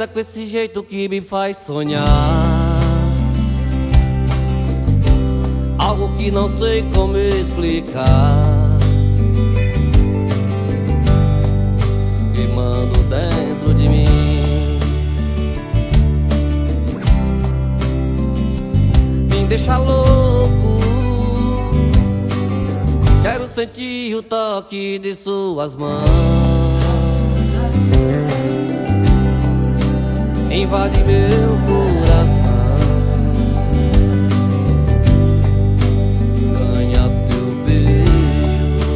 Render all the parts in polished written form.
linda com esse jeito que me faz sonhar, algo que não sei como explicar, queimando dentro de mim, me deixa louco. Quero sentir o toque de suas mãos, invade meu coração, ganha teu beijo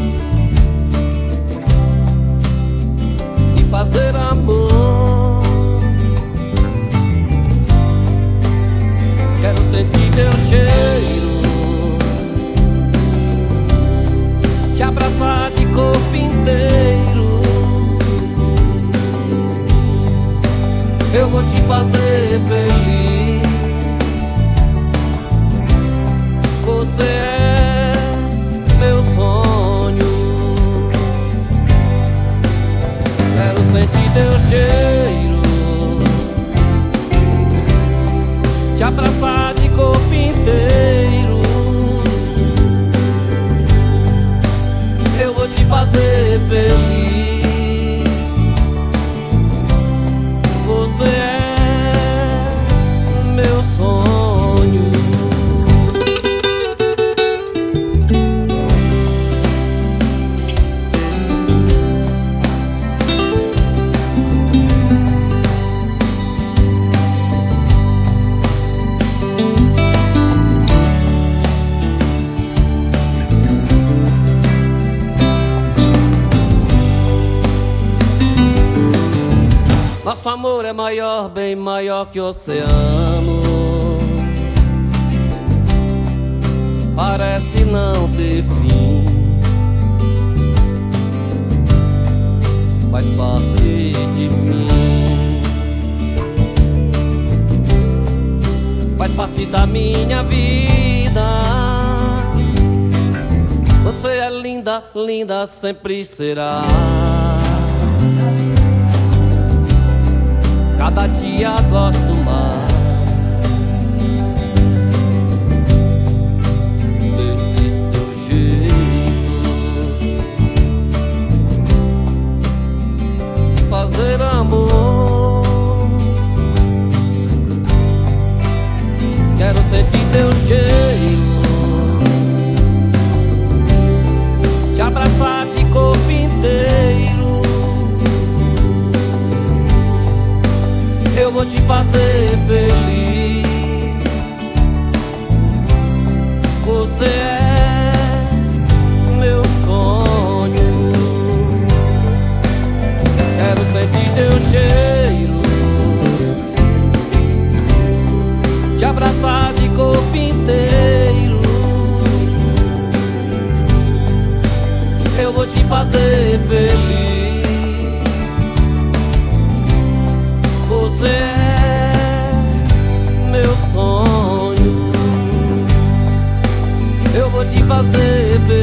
e fazer amor. Quero sentir teu cheiro, te abraçar de corpo inteiro. Eu vou te fazer feliz. Você é meu sonho. Quero sentir teu cheiro, te abraçar de corpo inteiro. Eu vou te fazer feliz. Você é meu sonho. Nosso amor é maior, bem maior que o oceano. Parece não ter fim, faz parte de mim, faz parte da minha vida. Você é linda, linda sempre será. Cada dia gosto mais desse seu jeito de fazer amor. Quero sentir teu cheiro, te abraçar de corpo inteiro. Eu vou te fazer feliz. Você é meu sonho. Quero sentir teu cheiro, te abraçar de corpo inteiro. Eu vou te fazer feliz. Você é meu sonho. Eu vou te fazer feliz.